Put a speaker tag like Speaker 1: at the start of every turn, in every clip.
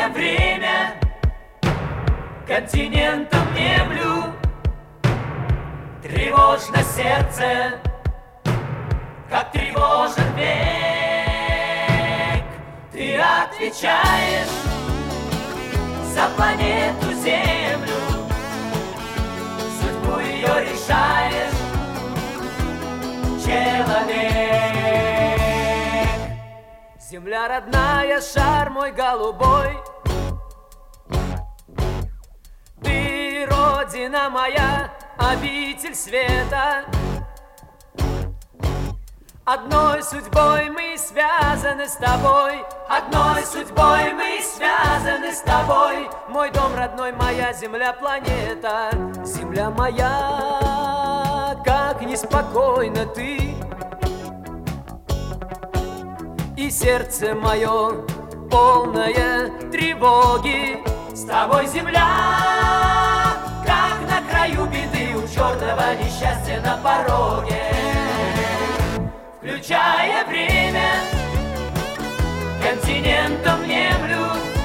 Speaker 1: Включая время, континентом внемлю. Тревожно сердце, как тревожен век. Ты отвечаешь за планету Землю, судьбу ее решаешь, человек. Земля родная, шар мой голубой, ты родина моя, обитель света. Одной судьбой мы связаны с тобой, одной судьбой мы связаны с тобой. Мой дом родной, моя земля, планета. Земля моя, как неспокойно ты, и сердце мое полное тревоги. С тобой, земля, как на краю беды, у черного несчастья на пороге. Включая время, континентом внемлю.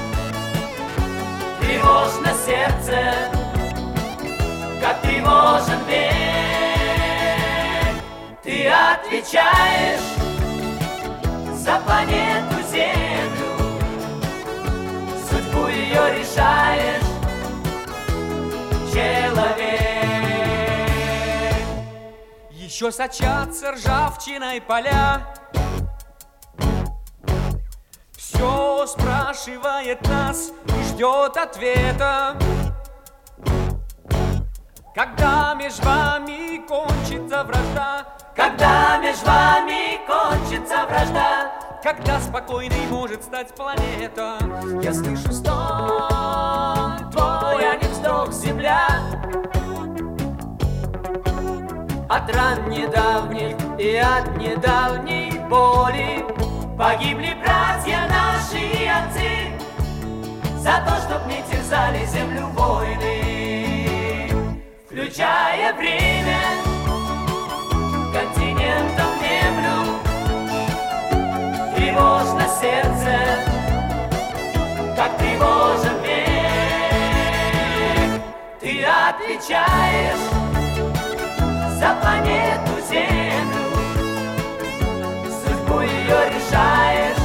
Speaker 1: Тревожно сердце, как тревожен век. Ты отвечаешь за планету Землю, судьбу ее решаешь, человек.
Speaker 2: Еще сочатся ржавчиной поля, все спрашивает нас и ждет ответа. Когда меж вами кончится вражда,
Speaker 1: когда меж вами кончится вражда,
Speaker 2: когда спокойной может стать планета.
Speaker 1: Я слышу стон твой, а не вздох, земля. От ран недавних и от недавней боли погибли братья наши и отцы за то, чтоб не терзали землю войны. Включая время, континентом внемлю. Тревожно сердце, как тревожен век. Ты отвечаешь за планету Землю, судьбу ее решаешь,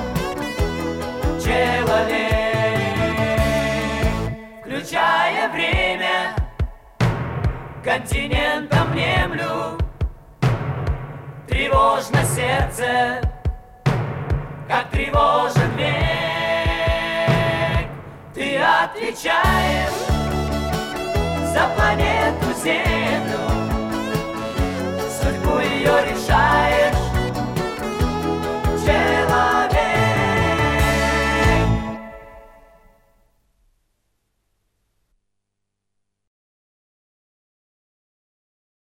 Speaker 1: человек. Включая время, континентом внемлю. Тревожно сердце, как тревожен век. Ты отвечаешь за планету Землю,